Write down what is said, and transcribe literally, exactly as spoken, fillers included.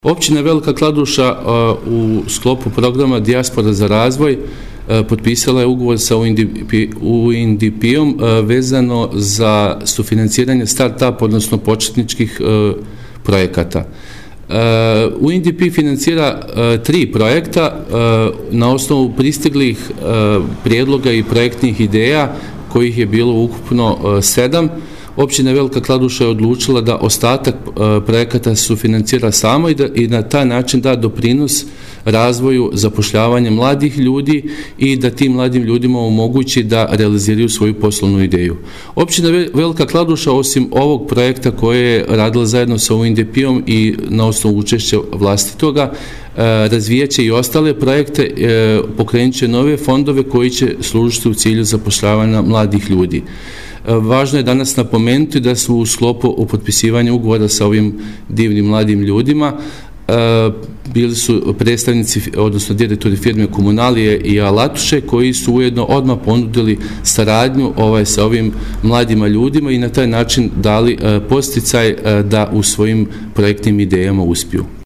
Općina Velika Kladuša u sklopu programa Dijaspora za razvoj potpisala je ugovor sa U N D P-om vezano za sufinanciranje start-up, odnosno početničkih projekata. U N D P financira tri projekta na osnovu pristiglih prijedloga i projektnih ideja, kojih je bilo ukupno sedam. Općina Velika Kladuša je odlučila da ostatak projekata sufinancira samo i da i na taj način da doprinos razvoju zapošljavanja mladih ljudi i da tim mladim ljudima omogući da realiziraju svoju poslovnu ideju. Općina Velika Kladuša, osim ovog projekta koje je radila zajedno sa U N D P-om i na osnovu učešća vlastitoga, razvijat će i ostale projekte, pokrenut će nove fondove koji će služiti u cilju zapošljavanja mladih ljudi. Važno je danas napomenuti da su u sklopu u potpisivanju ugovora sa ovim divnim mladim ljudima bili su predstavnici, odnosno direktori firme Komunalije i Alatuše, koji su ujedno odmah ponudili saradnju ovaj, sa ovim mladima ljudima i na taj način dali podsticaj da u svojim projektnim idejama uspiju.